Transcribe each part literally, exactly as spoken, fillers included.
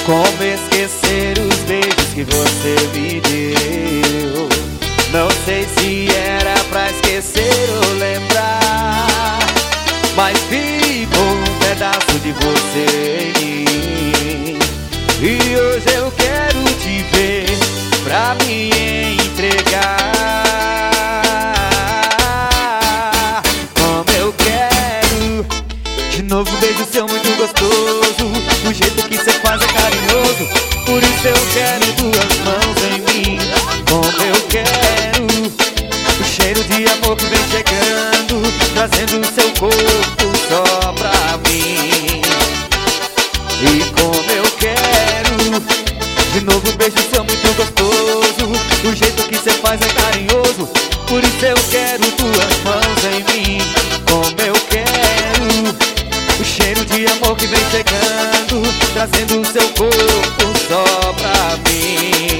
Como esquecer os beijos que você me deu? Não sei se era pra esquecer ou lembrar, mas ficou um pedaço de você em mim. E hoje eu quero te ver pra me entregar. Como eu quero de novo um beijo seu muito gostoso. O jeito que cê faz é carinhoso, por isso eu quero tuas mãos em mim. Como eu quero o cheiro de amor que vem chegando, trazendo o seu corpo só pra mim. E como eu quero de novo um beijo seu muito gostoso. O jeito que cê faz é carinhoso, por isso eu quero tuas mãos em mim. Como eu quero o cheiro de amor que vem chegando, trazendo o seu corpo só pra mim.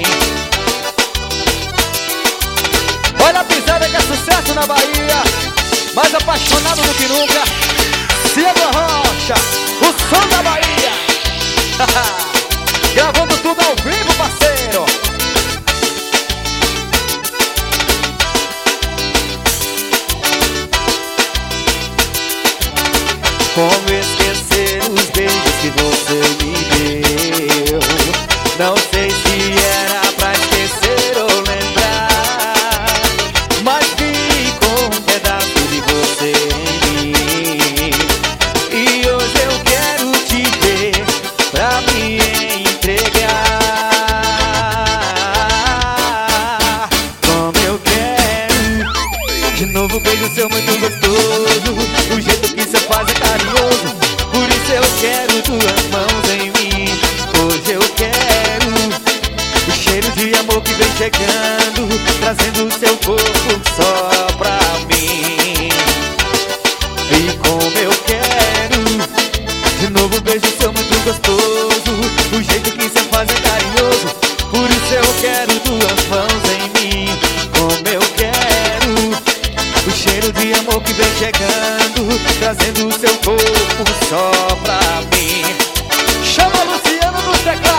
Olha a pisada que é sucesso na Bahia, mais apaixonado do que nunca. Cielo Rocha, o som da Bahia. Gravando tudo ao vivo, parceiro. Como esquecer os beijos que você me deu? Não sei se era pra esquecer ou lembrar, mas ficou um pedaço de você em mim. E hoje eu quero te ver pra me entregar. Como eu quero de novo um beijo seu muito gostoso. O jeito que cê faz é carinhoso, por isso eu quero tuas mãos em mim. Hoje eu quero o cheiro de amor que vem chegando, trazendo o seu corpo só pra mim. E como eu quero de novo um beijo seu muito gostoso. O jeito que cê faz é carinhoso, por isso eu quero tuas mãos em mim. Como eu quero o cheiro de amor que vem chegando, trazendo o seu corpo só pra mim. Chama Luciano no teclado.